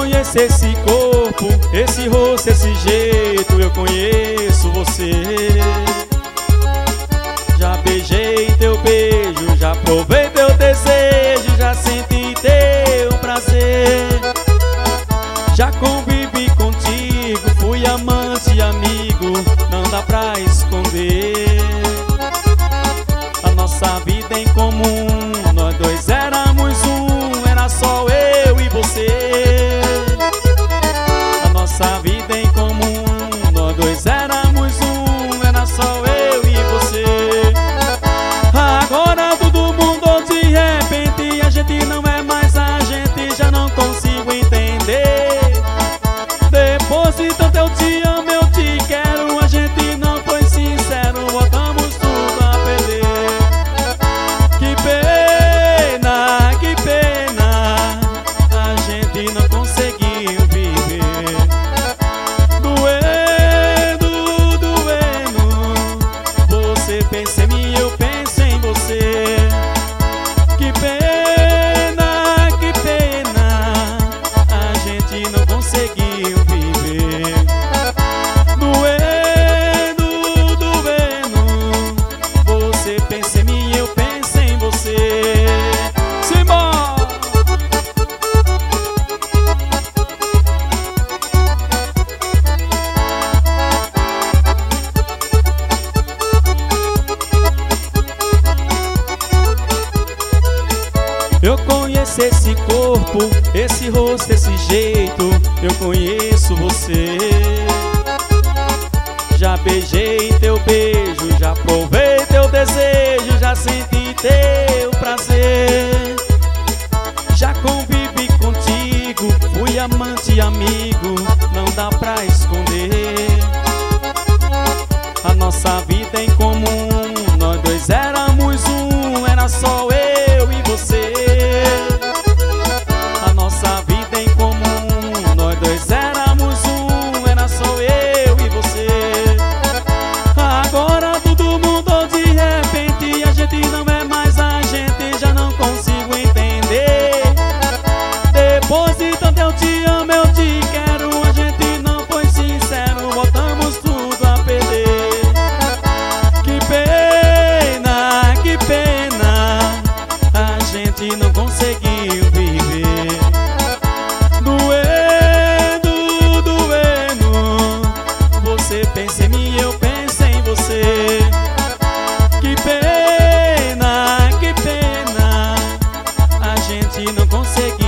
conheço esse corpo, esse rosto, esse jeito, eu conheço você. Já beijei teu beijo, já provei teu desejo, já senti teu prazer. Já convivi contigo, fui amante e amigo, não dá pra esconder. A nossa vida em comum, nós dois éramos um, era só eu e você. A nossa vida em comum, nós dois éramos um, era só eu e você. Agora todo mundo de repente, a gente não é mais a gente, já não consigo entender. Depois de tanto eu te amo, eu te quero, a gente não foi sincero, botamos tudo a perder. Que pena, a gente não conseguiu viver. Doendo, doendo, você pensa em mim, eu penso em você. Que pena, a gente não conseguiu viver. Doendo, doendo, você pensa em mim, eu penso em você. Simbora! Eu conheço esse corpo, esse rosto, esse jeito, eu conheço você. Já beijei teu beijo, já provei teu desejo, já senti teu prazer. Já convivi contigo, fui amante e amigo, não dá pra esconder. A nossa vida em comum, nós dois éramos um, era só eu e você. A nossa vida em comum, nós dois éramos um, era só eu e você. Agora todo mundo de repente, a gente não é mais a gente, já não consigo entender. Depois de tanto eu te amo, eu te quero, a gente não foi sincero, botamos tudo a perder. Que pena, a gente não conseguiu viver. Doendo, doendo, você pensa em mim, eu penso em você. Que pena, a gente não conseguiu